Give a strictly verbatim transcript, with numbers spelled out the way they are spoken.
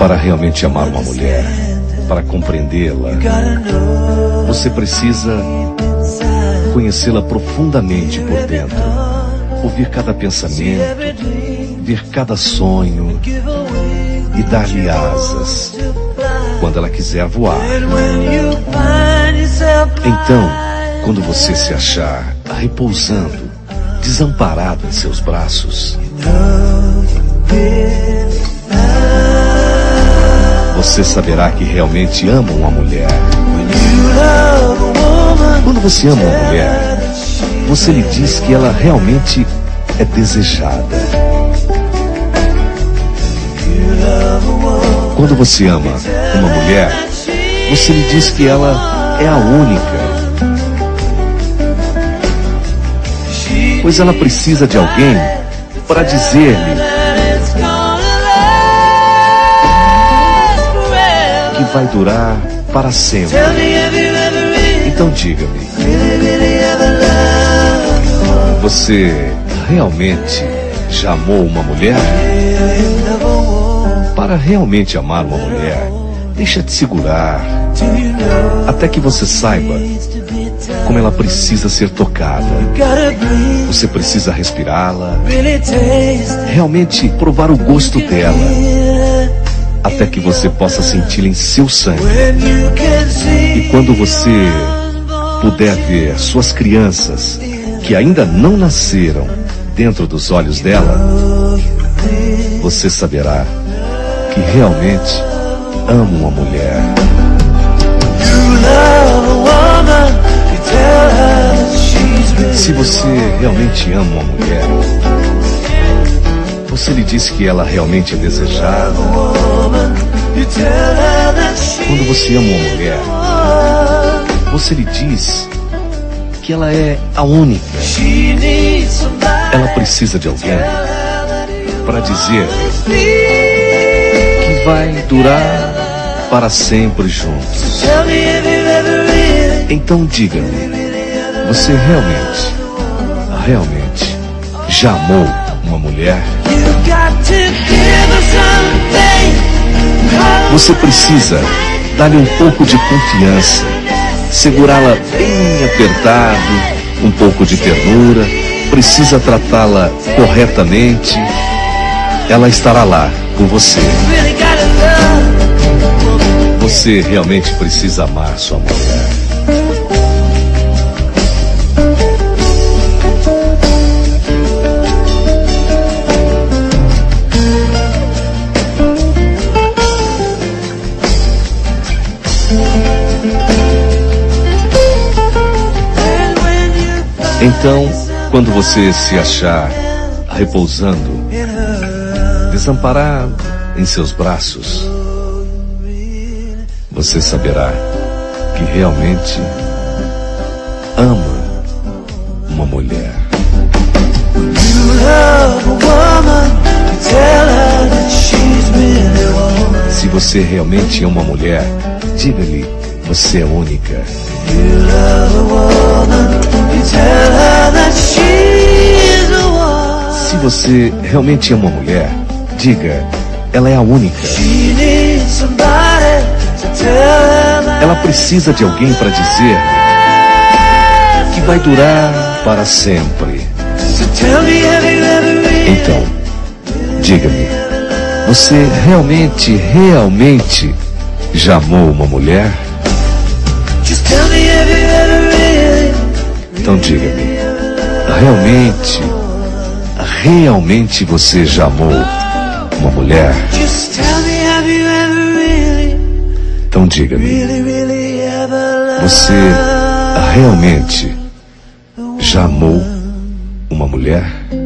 Para realmente amar uma mulher, para compreendê-la, você precisa conhecê-la profundamente por dentro, ouvir cada pensamento, ver cada sonho e dar-lhe asas quando ela quiser voar. Então, quando você se achar repousando, desamparado em seus braços, você saberá que realmente ama uma mulher. Quando você ama uma mulher, você lhe diz que ela realmente é desejada. Quando você ama uma mulher, você lhe diz que ela é a única. Pois ela precisa de alguém para dizer-lhe que vai durar para sempre. Então diga-me, você realmente já amou uma mulher? Para realmente amar uma mulher, deixa de segurar, até que você saiba como ela precisa ser tocada. Você precisa respirá-la, realmente provar o gosto dela, até que você possa senti-la em seu sangue. E quando você puder ver suas crianças que ainda não nasceram dentro dos olhos dela, você saberá que realmente ama uma mulher. Se você realmente ama uma mulher, você lhe diz que ela realmente é desejada. Quando você ama uma mulher, você lhe diz que ela é a única. Ela precisa de alguém para dizer que vai durar para sempre juntos. Então diga-me, você realmente, realmente já amou uma mulher? Você precisa dar-lhe um pouco de confiança, segurá-la bem apertado, um pouco de ternura, precisa tratá-la corretamente. Ela estará lá com você. Você realmente precisa amar sua mulher. Então, quando você se achar repousando, desamparado em seus braços, você saberá que realmente ama uma mulher. Se você realmente ama uma mulher, diga-lhe, você é única. Se você realmente ama uma mulher, diga, ela é a única. Ela precisa de alguém para dizer que vai durar para sempre. Então, diga-me, você realmente, realmente já amou uma mulher? Então diga-me, realmente, realmente você já amou uma mulher? Então diga-me, você realmente já amou uma mulher?